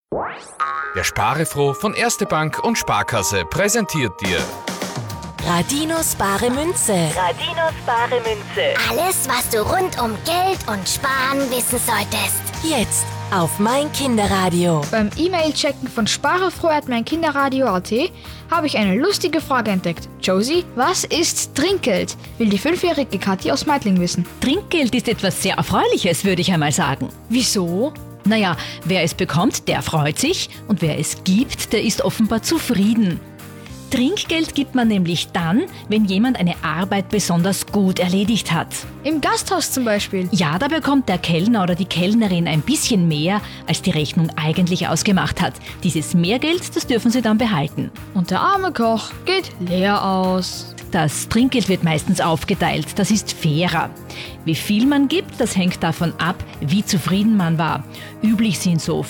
Der Sparefroh von Erste Bank und Sparkasse präsentiert dir Radinos bare Münze. Radinos bare Münze. Alles, was du rund um Geld und Sparen wissen solltest. Jetzt auf mein Kinderradio. Beim E-Mail-Checken von sparefroh@meinkinderradio.at habe ich eine lustige Frage entdeckt. Josie, was ist Trinkgeld? Will die 5-jährige Kathi aus Meidling wissen. Trinkgeld ist etwas sehr Erfreuliches, würde ich einmal sagen. Wieso? Naja, wer es bekommt, der freut sich und wer es gibt, der ist offenbar zufrieden. Trinkgeld gibt man nämlich dann, wenn jemand eine Arbeit besonders gut erledigt hat. Im Gasthaus zum Beispiel. Ja, da bekommt der Kellner oder die Kellnerin ein bisschen mehr, als die Rechnung eigentlich ausgemacht hat. Dieses Mehrgeld, das dürfen sie dann behalten. Und der arme Koch geht leer aus. Das Trinkgeld wird meistens aufgeteilt, das ist fairer. Wie viel man gibt, das hängt davon ab, wie zufrieden man war. Üblich sind so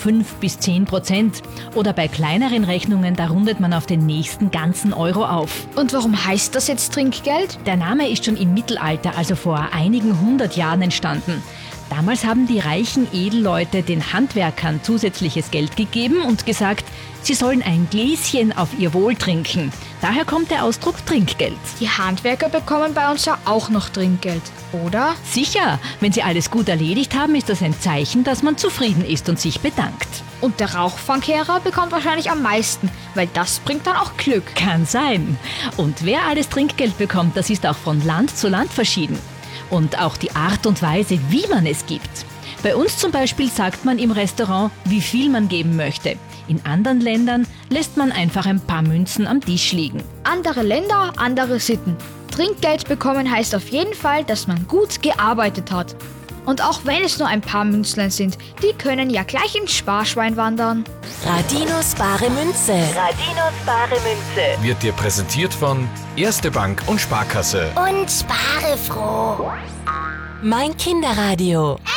5-10%. Oder bei kleineren Rechnungen, da rundet man auf den nächsten ganzen Euro auf. Und warum heißt das jetzt Trinkgeld? Der Name ist schon im Mittelalter, also vor einigen 100 Jahren entstanden. Damals haben die reichen Edelleute den Handwerkern zusätzliches Geld gegeben und gesagt, sie sollen ein Gläschen auf ihr Wohl trinken. Daher kommt der Ausdruck Trinkgeld. Die Handwerker bekommen bei uns ja auch noch Trinkgeld, oder? Sicher, wenn sie alles gut erledigt haben, ist das ein Zeichen, dass man zufrieden ist und sich bedankt. Und der Rauchfangkehrer bekommt wahrscheinlich am meisten, weil das bringt dann auch Glück. Kann sein. Und wer alles Trinkgeld bekommt, das ist auch von Land zu Land verschieden. Und auch die Art und Weise, wie man es gibt. Bei uns zum Beispiel sagt man im Restaurant, wie viel man geben möchte. In anderen Ländern lässt man einfach ein paar Münzen am Tisch liegen. Andere Länder, andere Sitten. Trinkgeld bekommen heißt auf jeden Fall, dass man gut gearbeitet hat. Und auch wenn es nur ein paar Münzlein sind, die können ja gleich ins Sparschwein wandern. Radinos bare Münze. Radinos bare Münze. wird dir präsentiert von Erste Bank und Sparkasse. Und spare froh. Mein Kinderradio.